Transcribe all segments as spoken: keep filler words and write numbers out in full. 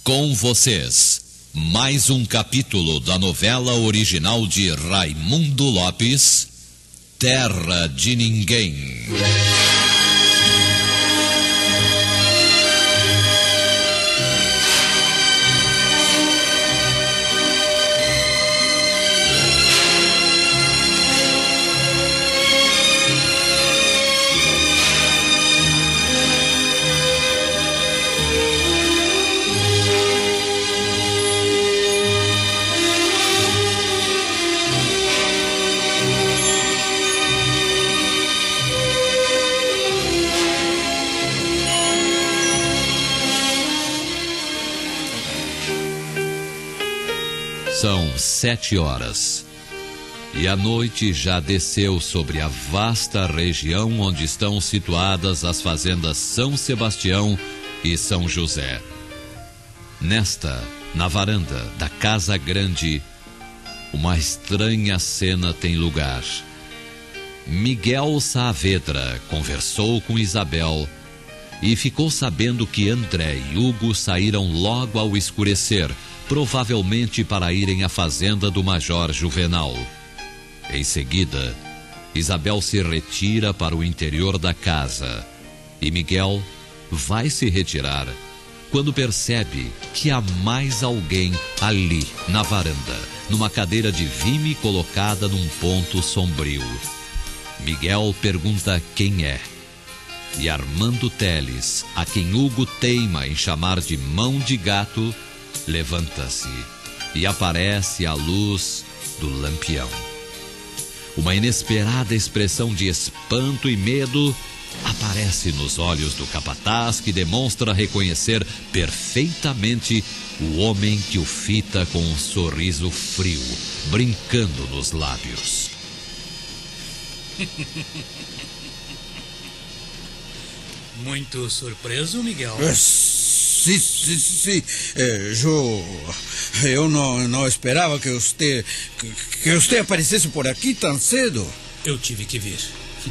Com vocês, mais um capítulo da novela original de Raimundo Lopes, Terra de Ninguém. São sete horas e a noite já desceu sobre a vasta região onde estão situadas as fazendas São Sebastião e São José. Nesta, na varanda da Casa Grande, uma estranha cena tem lugar. Miguel Saavedra conversou com Isabel e ficou sabendo que André e Hugo saíram logo ao escurecer, provavelmente para irem à fazenda do Major Juvenal. Em seguida, Isabel se retira para o interior da casa e Miguel vai se retirar quando percebe que há mais alguém ali na varanda, numa cadeira de vime colocada num ponto sombrio. Miguel pergunta quem é e Armando Teles, a quem Hugo teima em chamar de mão de gato, levanta-se e aparece à luz do lampião. Uma inesperada expressão de espanto e medo aparece nos olhos do capataz, que demonstra reconhecer perfeitamente o homem que o fita com um sorriso frio, brincando nos lábios. Muito surpreso, Miguel? Sim, sim, sim. Eh, eu, eu não, não esperava que você, que, que você aparecesse por aqui tão cedo. Eu tive que vir.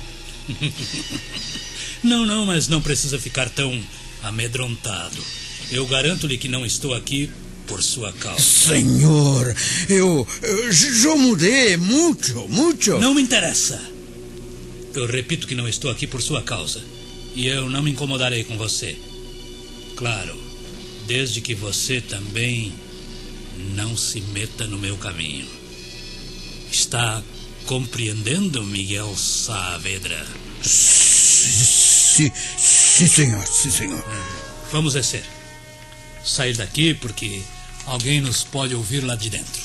Não, não, mas não precisa ficar tão amedrontado. Eu garanto-lhe que não estou aqui por sua causa. Senhor, eu, eu, eu mudei muito, muito. Não me interessa. Eu repito que não estou aqui por sua causa. E eu não me incomodarei com você. Claro, desde que você também não se meta no meu caminho. Está compreendendo, Miguel Saavedra? Sim, sim, senhor, sim, senhor. Vamos descer. Sair daqui porque alguém nos pode ouvir lá de dentro.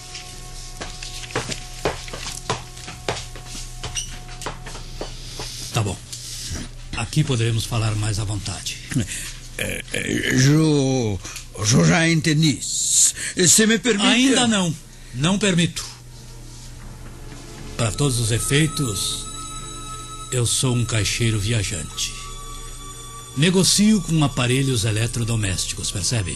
Tá bom. Aqui poderemos falar mais à vontade. É, é, eu, eu já entendi. Se me permite... Ainda não. Não permito. Para todos os efeitos, eu sou um caixeiro viajante. Negocio com aparelhos eletrodomésticos, percebe?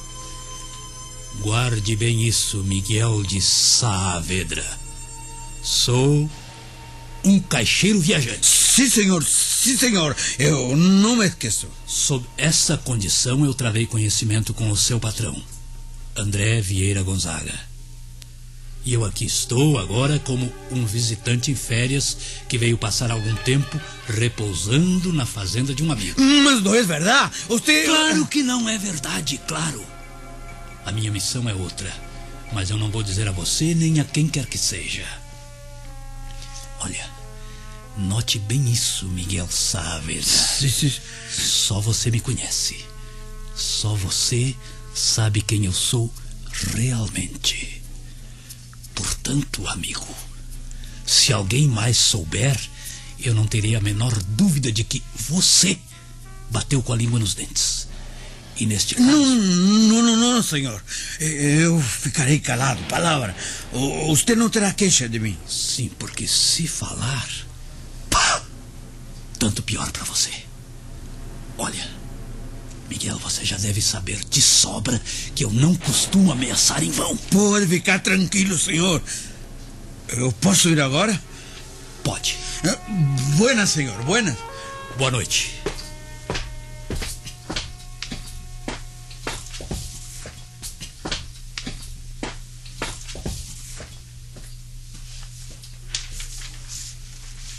Guarde bem isso, Miguel de Saavedra. Sou um caixeiro viajante. Sim, senhor, sim, senhor. Eu não me esqueço. Sob essa condição, eu travei conhecimento com o seu patrão, André Vieira Gonzaga. E eu aqui estou agora como um visitante em férias que veio passar algum tempo repousando na fazenda de um amigo. Mas não é verdade? Você... Claro que não é verdade, claro. A minha missão é outra, mas eu não vou dizer a você nem a quem quer que seja. Olha, note bem isso, Miguel Saavedra. Sim, sim. Só você me conhece. Só você sabe quem eu sou realmente. Portanto, amigo, se alguém mais souber, eu não terei a menor dúvida de que você bateu com a língua nos dentes. E neste caso... Não, não, não, não, senhor. Eu ficarei calado, palavra. Você não terá queixa de mim. Sim, porque se falar... Pá! Tanto pior para você. Olha, Miguel, você já deve saber de sobra que eu não costumo ameaçar em vão. Pode ficar tranquilo, senhor. Eu posso ir agora? Pode. Buenas, senhor, buenas. Boa noite.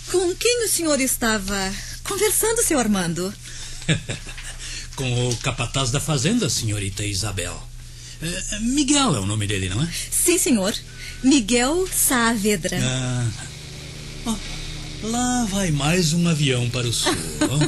Com quem o senhor estava conversando, seu Armando? Com o capataz da fazenda, senhorita Isabel. É, Miguel é o nome dele, não é? Sim, senhor. Miguel Saavedra. Ah. Oh, lá vai mais um avião para o sul.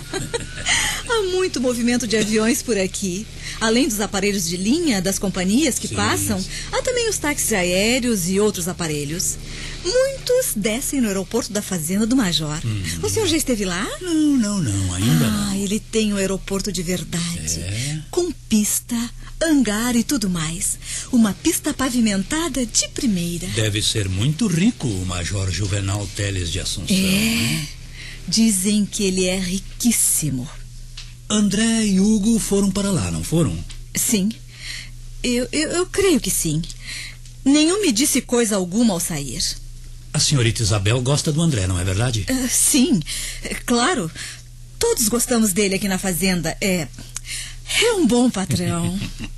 Há muito movimento de aviões por aqui. Além dos aparelhos de linha das companhias que Sim, passam, sim. há também os táxis aéreos e outros aparelhos. Muitos descem no aeroporto da Fazenda do Major. Hum. O senhor já esteve lá? Não, não, não, ainda ah, não. ele tem um aeroporto de verdade. É? Com pista, hangar e tudo mais. Uma pista pavimentada de primeira. Deve ser muito rico o Major Juvenal Teles de Assunção. É. Né? Dizem que ele é riquíssimo. André e Hugo foram para lá, não foram? Sim. Eu, eu, eu creio que sim. Nenhum me disse coisa alguma ao sair. A senhorita Isabel gosta do André, não é verdade? Uh, sim, é claro. Todos gostamos dele aqui na fazenda. É, é um bom patrão.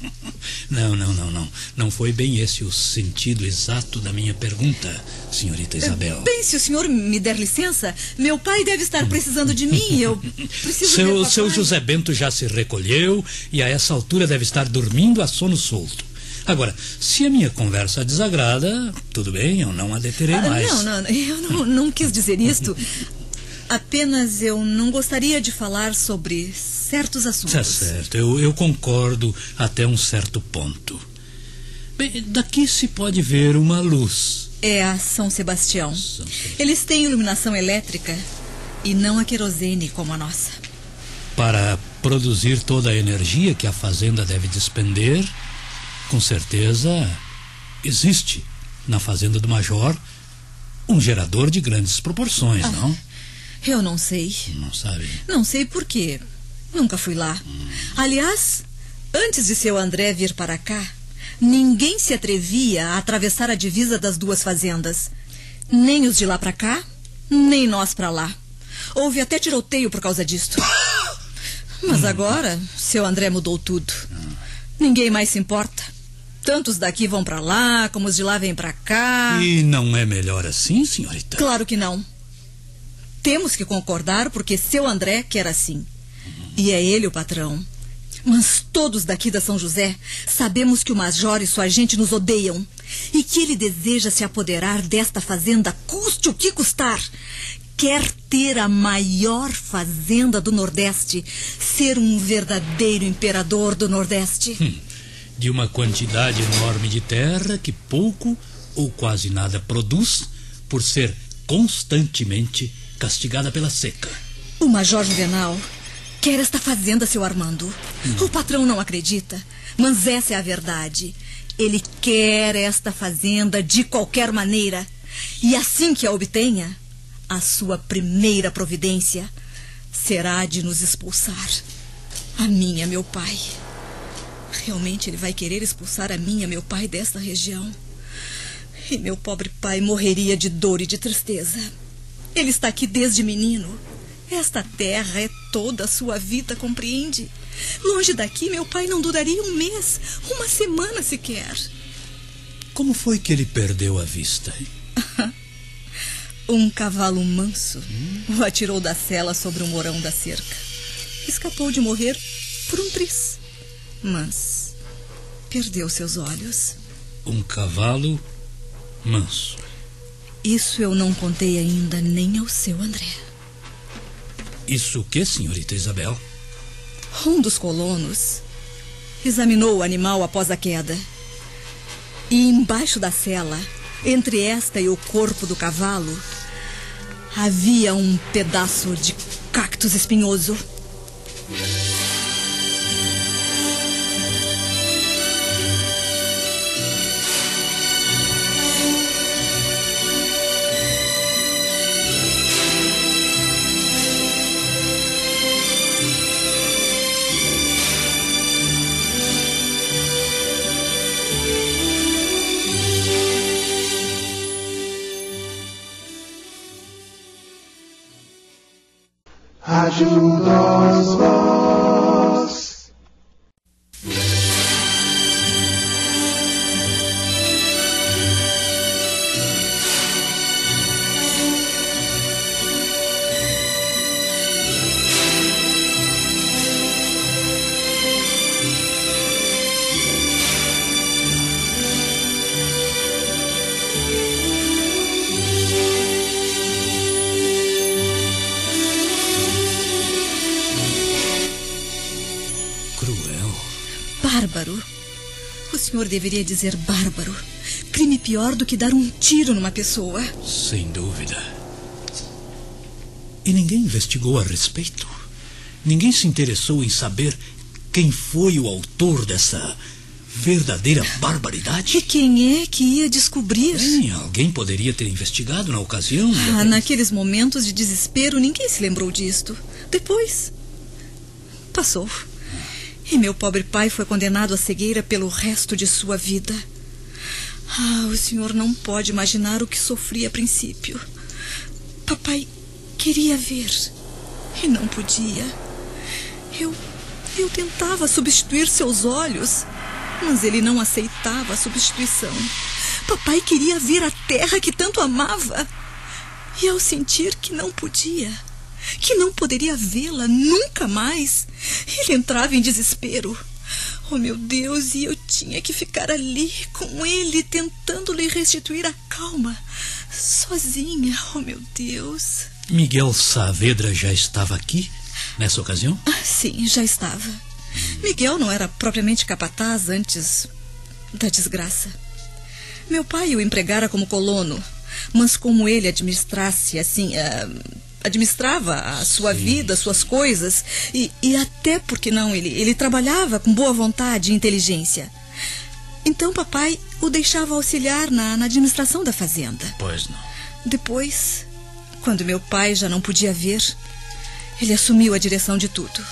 Não, não, não, não. Não foi bem esse o sentido exato da minha pergunta, senhorita Isabel. Bem, se o senhor me der licença, meu pai deve estar precisando de mim. Eu preciso ver Seu, papai. seu José Bento já se recolheu e a essa altura deve estar dormindo a sono solto. Agora, se a minha conversa desagrada, tudo bem, eu não a deterei Ah, mais. não, não, eu não, não quis dizer isto. Apenas eu não gostaria de falar sobre certos assuntos. Tá certo, eu, eu concordo até um certo ponto. Bem, daqui se pode ver uma luz. É a São Sebastião. São Sebastião. Eles têm iluminação elétrica e não a querosene como a nossa. Para produzir toda a energia que a fazenda deve despender, com certeza existe na fazenda do Major um gerador de grandes proporções, Ah. não? Eu não sei. Não sabe? Não sei por quê. Nunca fui lá. Hum. Aliás, antes de seu André vir para cá, ninguém se atrevia a atravessar a divisa das duas fazendas. Nem os de lá para cá, nem nós para lá. Houve até tiroteio por causa disto. Mas agora, seu André mudou tudo. Ninguém mais se importa. Tanto os daqui vão para lá, como os de lá vêm para cá. E não é melhor assim, senhorita? Claro que não. Temos que concordar porque seu André quer assim. E é ele o patrão. Mas todos daqui da São José sabemos que o Major e sua gente nos odeiam. E que ele deseja se apoderar desta fazenda, custe o que custar. Quer ter a maior fazenda do Nordeste. Ser um verdadeiro imperador do Nordeste. Hum, de uma quantidade enorme de terra que pouco ou quase nada produz por ser constantemente castigada pela seca. O Major Juvenal quer esta fazenda, seu Armando. Hum. O patrão não acredita, mas essa é a verdade. Ele quer esta fazenda de qualquer maneira. E assim que a obtenha, a sua primeira providência será de nos expulsar. A mim e meu pai. Realmente ele vai querer expulsar a mim e meu pai desta região. E meu pobre pai morreria de dor e de tristeza. Ele está aqui desde menino. Esta terra é toda a sua vida, compreende? Longe daqui, meu pai não duraria um mês, uma semana sequer. Como foi que ele perdeu a vista? Um cavalo manso hum? o atirou da sela sobre um morão da cerca. Escapou de morrer por um tris, mas perdeu seus olhos. Um cavalo manso. Isso eu não contei ainda nem ao seu André. Isso o que, senhorita Isabel? Um dos colonos examinou o animal após a queda. E embaixo da sela, entre esta e o corpo do cavalo, havia um pedaço de cactus espinhoso. Ajuda-os vós. bárbaro. O senhor deveria dizer bárbaro. Crime pior do que dar um tiro numa pessoa. Sem dúvida. E ninguém investigou a respeito? Ninguém se interessou em saber quem foi o autor dessa verdadeira barbaridade? E quem é que ia descobrir? Bem, alguém poderia ter investigado na ocasião. Ah, até... naqueles momentos de desespero, ninguém se lembrou disto. Depois, passou. E meu pobre pai foi condenado à cegueira pelo resto de sua vida. Ah, o senhor não pode imaginar o que sofri a princípio. Papai queria ver e não podia. Eu, eu tentava substituir seus olhos, mas ele não aceitava a substituição. Papai queria ver a terra que tanto amava. E ao sentir que não podia, que não poderia vê-la nunca mais, ele entrava em desespero. Oh, meu Deus, e eu tinha que ficar ali com ele, tentando lhe restituir a calma, sozinha. Oh, meu Deus. Miguel Saavedra já estava aqui nessa ocasião? Ah, sim, já estava. Miguel não era propriamente capataz antes da desgraça. Meu pai o empregara como colono, mas como ele administrasse assim... Uh, administrava a sua Sim. vida, suas coisas, e, e até porque não, ele, ele trabalhava com boa vontade e inteligência. Então papai o deixava auxiliar na, na administração da fazenda. Pois não. Depois, quando meu pai já não podia ver, ele assumiu a direção de tudo.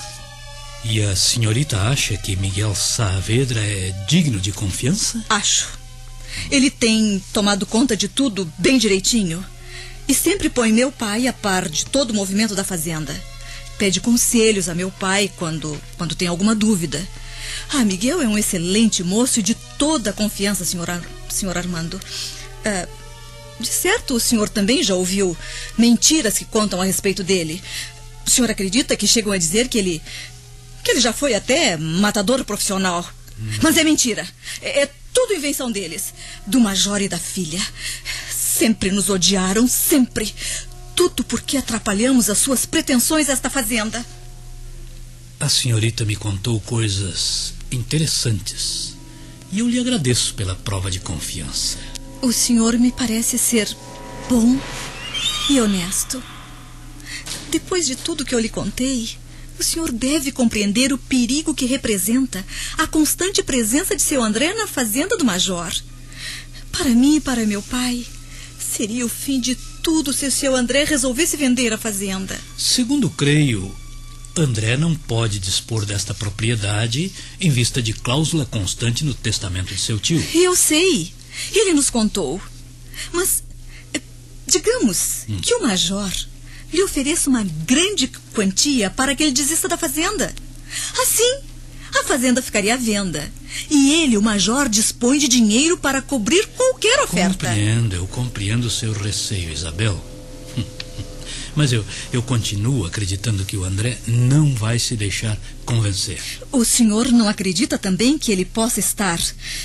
E a senhorita acha que Miguel Saavedra é digno de confiança? Acho. Ele tem tomado conta de tudo bem direitinho. E sempre põe meu pai a par de todo o movimento da fazenda. Pede conselhos a meu pai quando, quando tem alguma dúvida. Ah, Miguel é um excelente moço e de toda a confiança, senhor, Ar, senhor Armando. Ah, de certo, o senhor também já ouviu mentiras que contam a respeito dele. O senhor acredita que chegam a dizer que ele, que ele já foi até matador profissional? Hum. Mas é mentira. É, é tudo invenção deles. Do major e da filha. Sempre nos odiaram, sempre. Tudo porque atrapalhamos as suas pretensões a esta fazenda. A senhorita me contou coisas interessantes. E eu lhe agradeço pela prova de confiança. O senhor me parece ser bom e honesto. Depois de tudo que eu lhe contei, o senhor deve compreender o perigo que representa a constante presença de seu André na fazenda do major. Para mim e para meu pai... seria o fim de tudo se o seu André resolvesse vender a fazenda. Segundo creio, André não pode dispor desta propriedade em vista de cláusula constante no testamento de seu tio. Eu sei. Ele nos contou. Mas, digamos hum. que o major lhe ofereça uma grande quantia para que ele desista da fazenda. Assim, a fazenda ficaria à venda. E ele, o major, dispõe de dinheiro para cobrir qualquer oferta. Compreendo, eu compreendo o seu receio, Isabel. Mas eu, eu continuo acreditando que o André não vai se deixar convencer. O senhor não acredita também que ele possa estar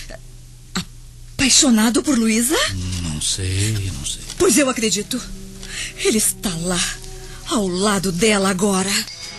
apaixonado por Luísa? Não sei, não sei. Pois eu acredito. Ele está lá, ao lado dela agora.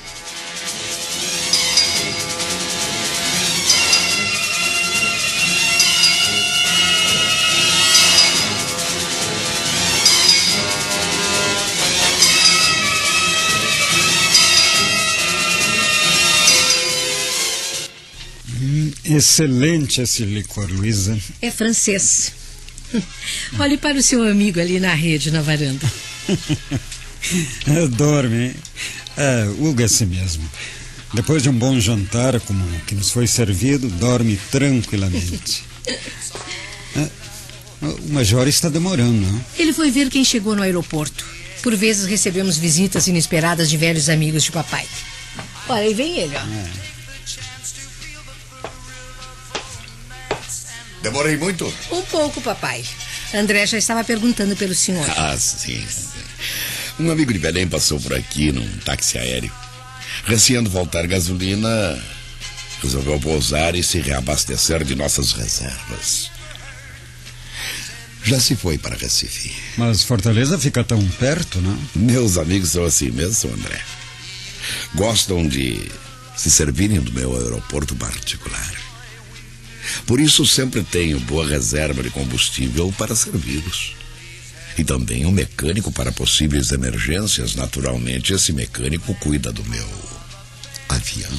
Excelente esse licor, Luísa. É francês. Olhe para o seu amigo ali na rede, na varanda. Dorme, hein? É, Hugo é assim mesmo. Depois de um bom jantar, como o que nos foi servido, dorme tranquilamente. É, o major está demorando, não? Ele foi ver quem chegou no aeroporto. Por vezes recebemos visitas inesperadas de velhos amigos de papai. Olha, aí vem ele, ó. É. Demorei muito? Um pouco, papai. André já estava perguntando pelo senhor. Ah, sim, sim. Um amigo de Belém passou por aqui num táxi aéreo. Receando faltar gasolina, resolveu pousar e se reabastecer de nossas reservas. Já se foi para Recife. Mas Fortaleza fica tão perto, não? Meus amigos são assim mesmo, André. Gostam de se servirem do meu aeroporto particular. Por isso sempre tenho boa reserva de combustível para servi-los. E também um mecânico para possíveis emergências. Naturalmente, esse mecânico cuida do meu avião.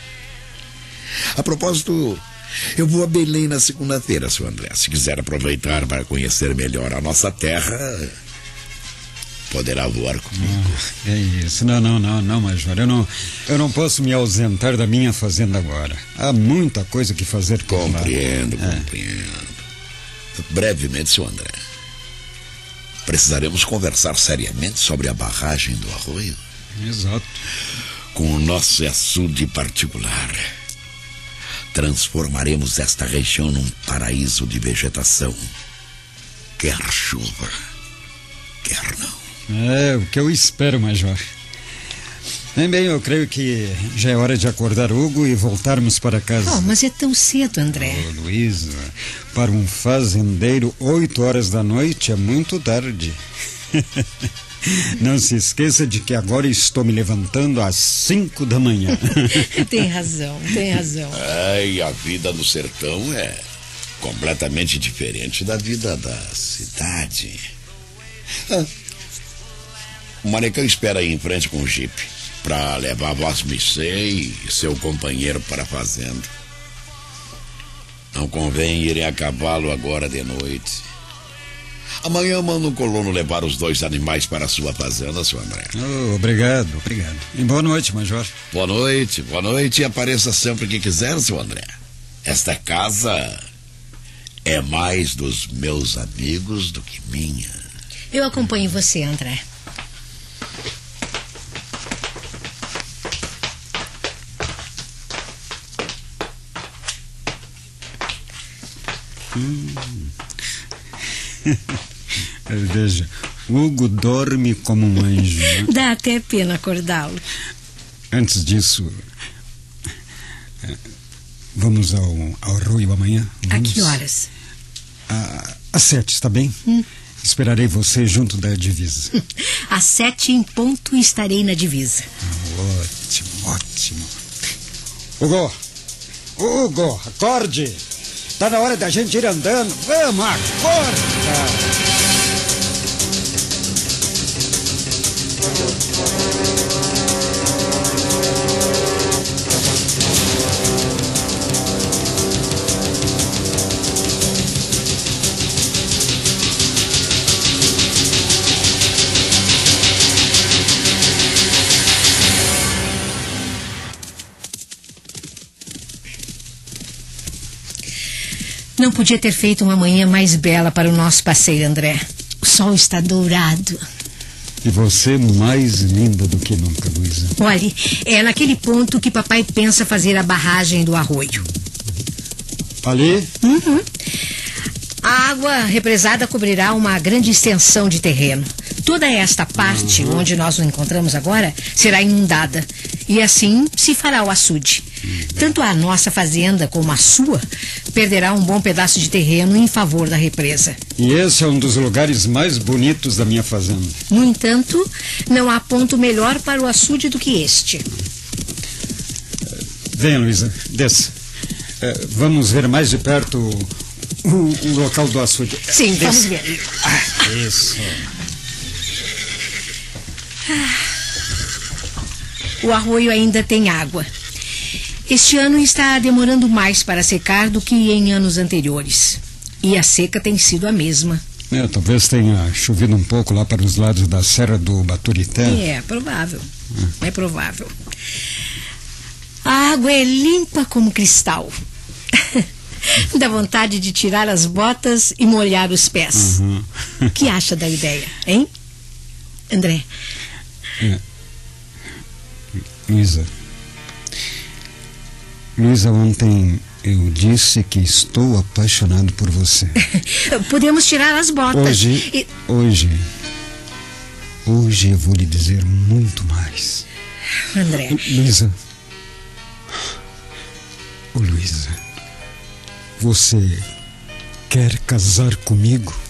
A propósito, eu vou a Belém na segunda-feira, seu André. Se quiser aproveitar para conhecer melhor a nossa terra, poderá voar comigo. Ah, é isso. Não, não, não, não, Major. Eu não, eu não posso me ausentar da minha fazenda agora. Há muita coisa que fazer por lá. Compreendo, compreendo. É. Brevemente, seu André. Precisaremos conversar seriamente sobre a barragem do arroio. Exato. Com o nosso açude particular, transformaremos esta região num paraíso de vegetação. Quer chuva, quer não. É o que eu espero, Major. Bem, bem, eu creio que já é hora de acordar Hugo e voltarmos para casa. Oh, mas é tão cedo, André. Oh, Luísa, para um fazendeiro, oito horas da noite é muito tarde. Não se esqueça de que agora estou me levantando às cinco da manhã. Tem razão, tem razão. Ai, a vida no sertão é completamente diferente da vida da cidade. Ah, o Maricão espera aí em frente com o jipe para levar Voz Missê e seu companheiro para a fazenda. Não convém irem a cavalo agora de noite. Amanhã manda um colono levar os dois animais para a sua fazenda, seu André. Oh, obrigado, obrigado. E boa noite, Major. Boa noite, boa noite e apareça sempre que quiser, seu André. Esta casa é mais dos meus amigos do que minha. Eu acompanho você, André. Hum. Veja, Hugo dorme como um anjo, né? Dá até pena acordá-lo. Antes disso, vamos ao, ao arroio amanhã? Vamos? A que horas? À, às sete, está bem? Hum. Esperarei você junto da divisa. Às sete em ponto estarei na divisa. Ah, ótimo, ótimo. Hugo, Hugo, acorde! Está na hora da gente ir andando. Vamos, acorda! Não podia ter feito uma manhã mais bela para o nosso passeio, André. O sol está dourado. E você mais linda do que nunca, Luísa. Olhe, é naquele ponto que papai pensa fazer a barragem do arroio. Ali? Uhum. A água represada cobrirá uma grande extensão de terreno. Toda esta parte, uhum, onde nós nos encontramos agora, será inundada. E assim se fará o açude. Uhum. Tanto a nossa fazenda como a sua perderá um bom pedaço de terreno em favor da represa. E esse é um dos lugares mais bonitos da minha fazenda. No entanto, não há ponto melhor para o açude do que este. Venha, Luísa, desça. Uh, vamos ver mais de perto o, o, o local do açude. Sim, desça. Vamos ver. Ah, isso. O arroio ainda tem água. Este ano está demorando mais para secar do que em anos anteriores. E a seca tem sido a mesma. É, talvez tenha chovido um pouco lá para os lados da Serra do Baturité. É, provável. É, é provável. A água é limpa como cristal. Dá vontade de tirar as botas e molhar os pés. Uhum. O que acha da ideia, hein, André? É. Luísa. Luísa, ontem eu disse que estou apaixonado por você. Podemos tirar as botas. Hoje, e... hoje, hoje eu vou lhe dizer muito mais. André. Luísa. Oh, Luísa, você quer casar comigo?